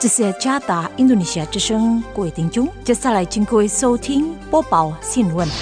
这是加达印度尼西亚之声，各位听众，接下来请各位收听播报新闻。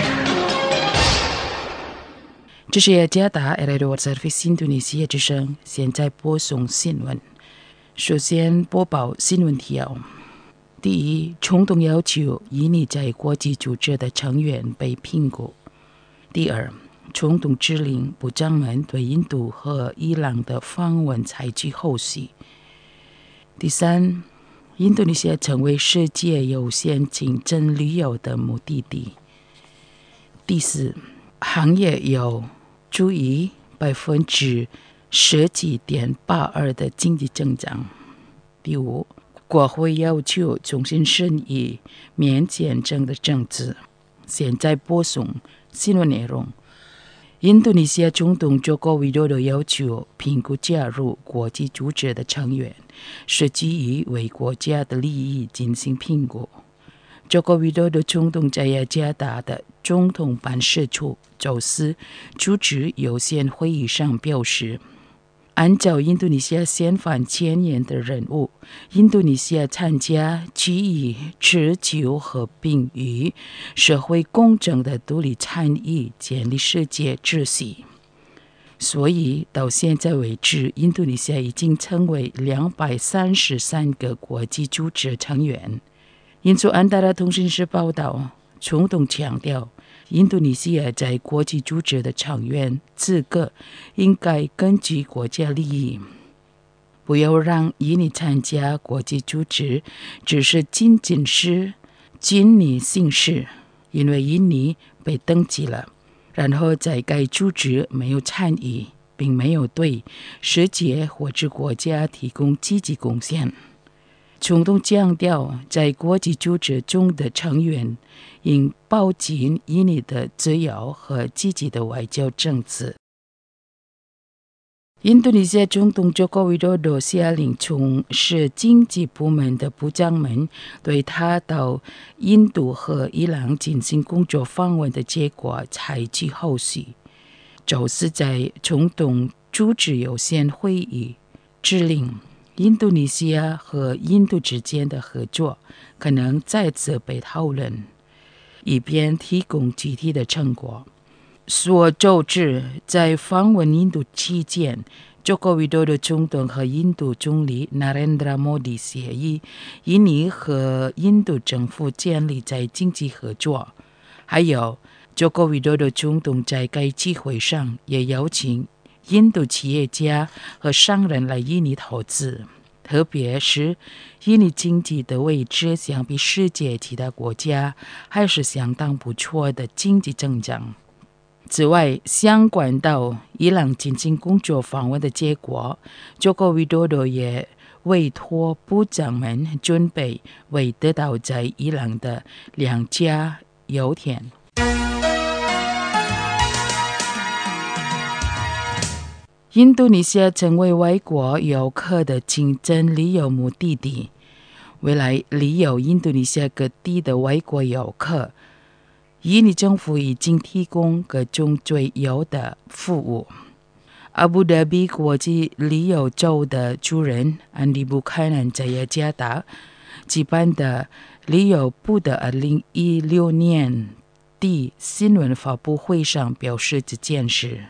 这是加达 Radio Service 印度尼西亚之声，现在播送新闻。首先播报新闻提要：第一，冲动要求印尼在国际组织的成员被评估；第二，冲动指令部长们对印度和伊朗的访问采取后续；第三，印度尼西亚成为世界优先竞争旅游的目的地；第四，行业有注意10.82%的经济增长；第五，国会要求重新审议免签证的政策。现在播送新闻内容。印度尼西亚总统佐科维多多要求评估加入国际组织的成员，是基于为国家的利益进行评估。佐科维多多总统在雅加达的总统办事处周四主持有限会议上表示，按照印度尼西亚宪法前言的任务，印度尼西亚参加基于持久和平与社会公正的独立参与建立世界秩序。所以到现在为止，印度尼西亚已经成为233个国际组织成员。印度安达拉通讯社报道，总统强调，印度尼西亚在国际组织的成员资格应该根据国家利益，不要让印尼参加国际组织只是仅仅是经理性事，因为印尼被登记了，然后在该组织没有参与，并没有对世界或者国家提供积极贡献。总统强调，在国际组织中的成员应抱紧印尼的自由和积极的外交政策。印度尼西亚总统佐科维多多下令从事经济部门的部长们对他到印度和伊朗进行工作访问的结果采取后续。周四在总统主持有限会议指令，印度尼西亚和印度之间的合作可能再次被讨论，以便提供具体的成果。所周知，在访问印度期间，佐科维多多总统和印度总理 Narendra Modi 协议印尼和印度政府建立在经济合作。还有，佐科维多多总统在该机会上也邀请印度企业家和商人来印尼投资，特别是印尼经济的位置相比世界其他国家还是相当不错的经济增长。此外，相关到伊朗进行工作访问的结果，佐科维多多也委托部长们准备为得到在伊朗的2家油田。印度尼西亚成为外国游客的竞争旅游目的地。未来旅游印度尼西亚各地的外国游客，印尼政府已经提供各种最优的服务。阿布达比国际旅游周的主任安迪布凯南在雅加达举办的旅游部的2016年底新闻发布会上表示这件事。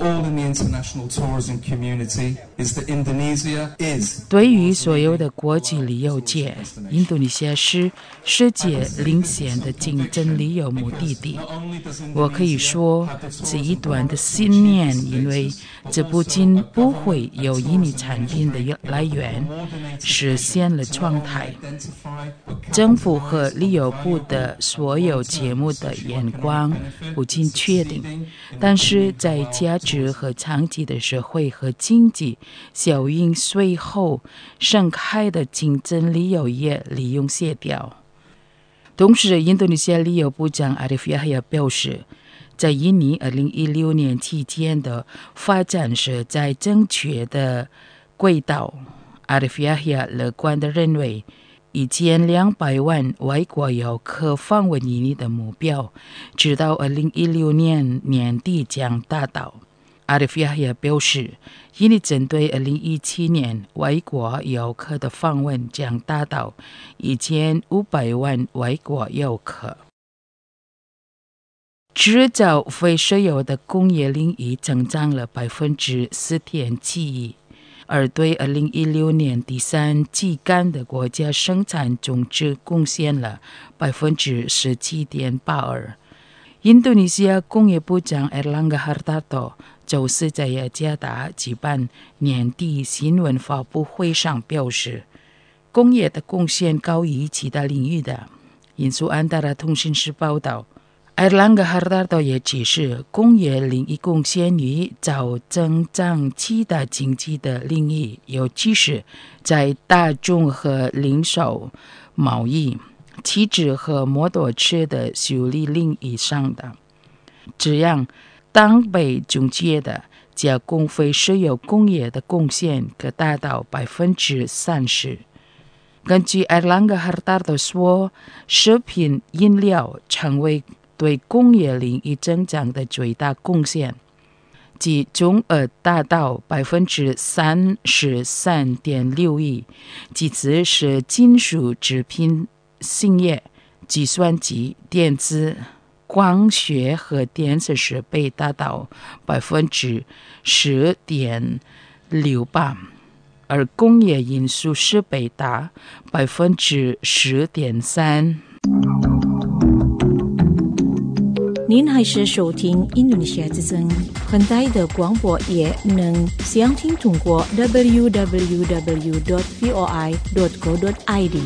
对于所有的国际旅游界，印度尼西亚是世界领先的竞争旅游目的地。我可以说，这一段的信念，因为这不仅不会有印尼产品的来源，实现了状态。政府和旅游部的所有节目的眼光不仅确定，但是在价值和长期的社会和经济效应随后盛开的竞争旅游业利用协调。同时，印度尼西亚旅游部长阿里夫亚也表示，在印尼2016年期间的发展是在正确的轨道。阿里夫亚也乐观地认为，1200万外国游客访问印尼的目标，直到2016年年底将达到。 阿里夫亚也表示，印尼针对2017年外国游客的访问将达到1500万外国游客。制造非石油的工业领域增长了4.7%，而对2016年第三季干的国家生产总值贡献了17.82%。印度尼西亚工业部长 Erlangga Hartarto 周四在雅加达举办年底新闻发布会上表示，工业的贡献高于其他领域的。引述安达拉通讯社报道，Erlangga Hartarto 也指示，工业领域贡献于早增长其他经济的领域，尤其是在大众和零售、贸易、汽车和摩托车的修理领域上的。这样，当被总结的加工非石油工业的贡献可达到30%。根据 Erlangga Hartarto 说，食品饮料成为对工业领域增长的最大贡献，即总额达到33.61%，其次是金属制品、兴业、计算机、电子、光学和电子设备达到10.68%，而工业因素设备达10.3%。 您还是收听印度尼西亚之声，很大的广播也能详听通过 www.voi.co.id。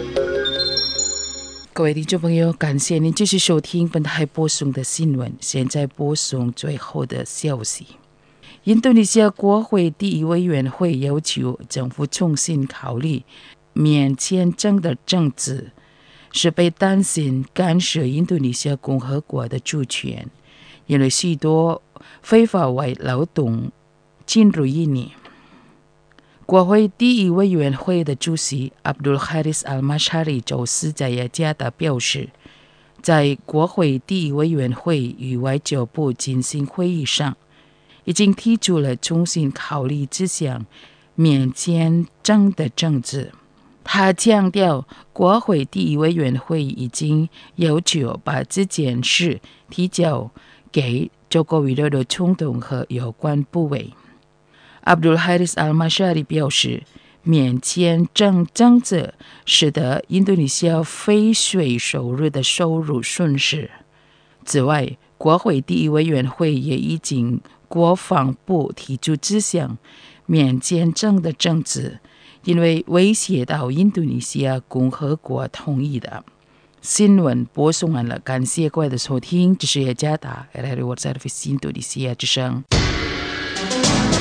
各位听众朋友，感谢您继续收听本台播送的新闻。现在播送最后的消息。印度尼西亚国会第一委员会要求政府重新考虑免签证的政策，是被担心干涉印度尼西亚共和国的主权，因为许多非法外劳动进入印尼。国会第一委员会的主席 Abdul Haris Al-Mashari 周四在雅加达表示，在国会第一委员会与外交部进行会议上，已经提出了重新考虑这项免签证的政策。他强调，国会第一委员会已经要求把这件事提交给中国委员的总统和有关部委。Abdul Haris Al-Mashari 表示，免签证政策使得印度尼西亚非税收入的收入损失。此外，国会第一委员会也已经国防部提出这项免签证的政策，因为威胁到印度尼西亚共和国同意的。新闻播送完了，感谢各位的收听，这是雅加达 RRI World Service 印度尼西亚之声。